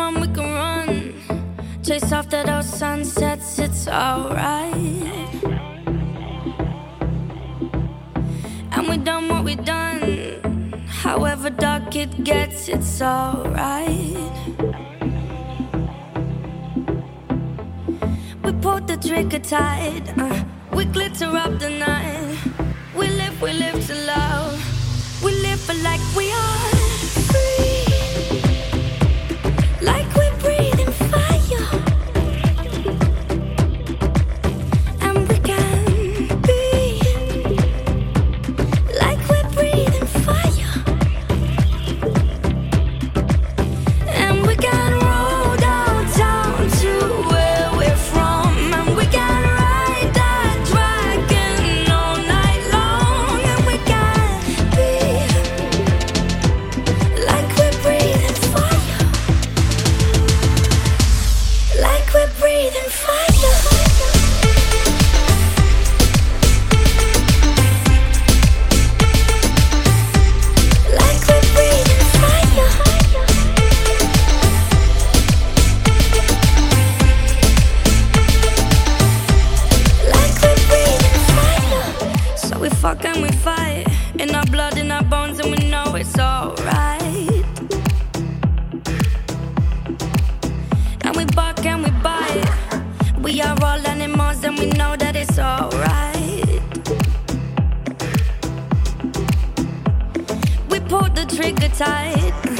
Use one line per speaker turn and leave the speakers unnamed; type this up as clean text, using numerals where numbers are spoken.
on, we can run. Chase after those sunsets, it's alright. And we done what we done. However dark it gets, it's alright. We pulled the trigger tight. We glitter up the night. We live to love. We live for like we are free. Like we're breathing fire. And we can be like we're breathing fire. And we can roll downtown to where we're from. And we can ride that dragon all night long. And we can be like we're breathing fire. Like we're breathing fire. Like we're breathing fire. Like we're breathing fire. So we fuck and we fight. In our blood, in our bones, and we know it's alright. And we bark and we bite. We are all animals and we know that it's alright. We pulled the trigger tight.